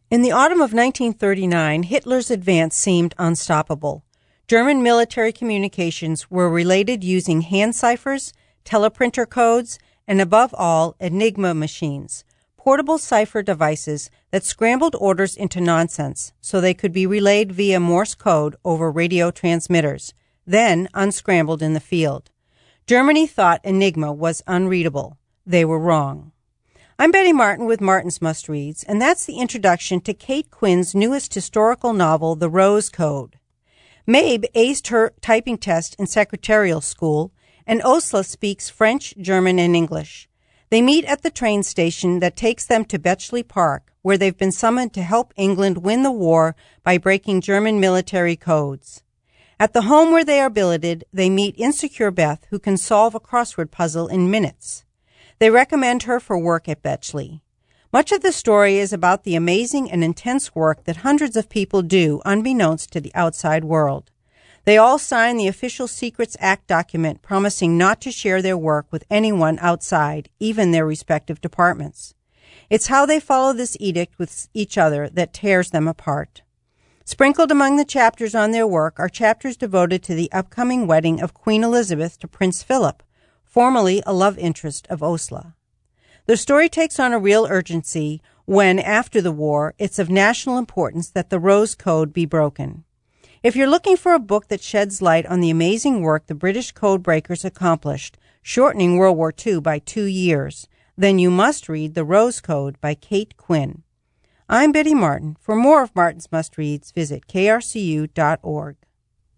In the autumn of 1939, Hitler's advance seemed unstoppable. German military communications were related using hand ciphers, teleprinter codes, and above all, Enigma machines, portable cipher devices that scrambled orders into nonsense so they could be relayed via Morse code over radio transmitters, then unscrambled in the field. Germany thought Enigma was unreadable. They were wrong. I'm Betty Martin with Martin's Must Reads, and that's the introduction to Kate Quinn's newest historical novel, The Rose Code. Mabe aced her typing test in secretarial school, and Osla speaks French, German, and English. They meet at the train station that takes them to Bletchley Park, where they've been summoned to help England win the war by breaking German military codes. At the home where they are billeted, they meet insecure Beth, who can solve a crossword puzzle in minutes. They recommend her for work at Bletchley. Much of the story is about the amazing and intense work that hundreds of people do unbeknownst to the outside world. They all sign the Official Secrets Act document promising not to share their work with anyone outside, even their respective departments. It's how they follow this edict with each other that tears them apart. Sprinkled among the chapters on their work are chapters devoted to the upcoming wedding of Queen Elizabeth to Prince Philip, formerly a love interest of Osla. The story takes on a real urgency when, after the war, it's of national importance that the Rose Code be broken. If you're looking for a book that sheds light on the amazing work the British code breakers accomplished, shortening World War II by 2 years, then you must read The Rose Code by Kate Quinn. I'm Betty Martin. For more of Martin's Must Reads, visit krcu.org.